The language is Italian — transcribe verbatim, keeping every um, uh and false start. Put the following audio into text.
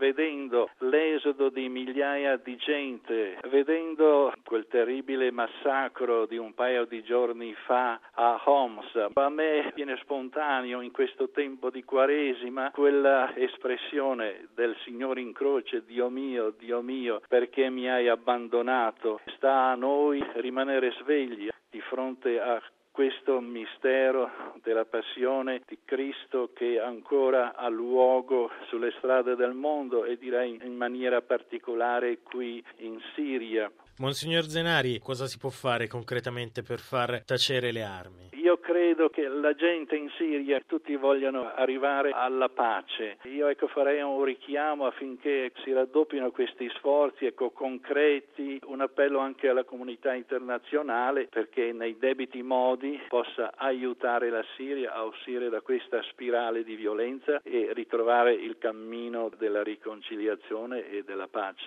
vedendo l'esodo di migliaia di gente, vedendo quel terribile massacro di un paio di giorni fa a Homs, a me viene spontaneo in questo tempo di Quaresima quella espressione del Signore in croce: Dio mio, Dio mio, perché mi hai abbandonato? Sta a noi rimanere svegli di fronte a questo mistero della passione di Cristo che ancora ha luogo sulle strade del mondo e direi in maniera particolare qui in Siria. Monsignor Zenari, cosa si può fare concretamente per far tacere le armi? Io credo che la gente in Siria, tutti vogliano arrivare alla pace. Io ecco farei un richiamo affinché si raddoppino questi sforzi ecco, concreti, un appello anche alla comunità internazionale perché nei debiti modi possa aiutare la Siria a uscire da questa spirale di violenza e ritrovare il cammino della riconciliazione e della pace.